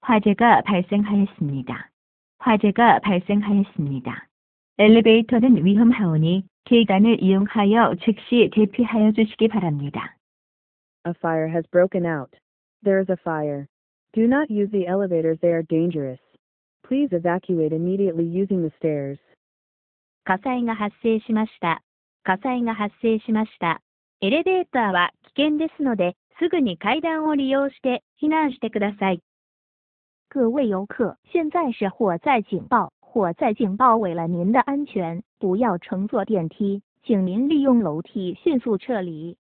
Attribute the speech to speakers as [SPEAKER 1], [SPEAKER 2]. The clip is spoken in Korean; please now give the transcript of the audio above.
[SPEAKER 1] 화재가 발생하였습니다. 화재가 발생하였습니다. 엘리베이터는 위험하오니 계단을 이용하여 즉시 대피하여 주시기 바랍니다.
[SPEAKER 2] A fire has broken out. There is a fire. Do not use the elevators, they are dangerous. Please evacuate immediately using the stairs.
[SPEAKER 3] 火災が発生しました。火災が発生しました。エレベーターは危険ですので、すぐに階段を利用して避難してください。各位游客，现在是火灾警报，火灾警报为了您的安全，不要乘坐电梯，请您利用楼梯迅速撤离。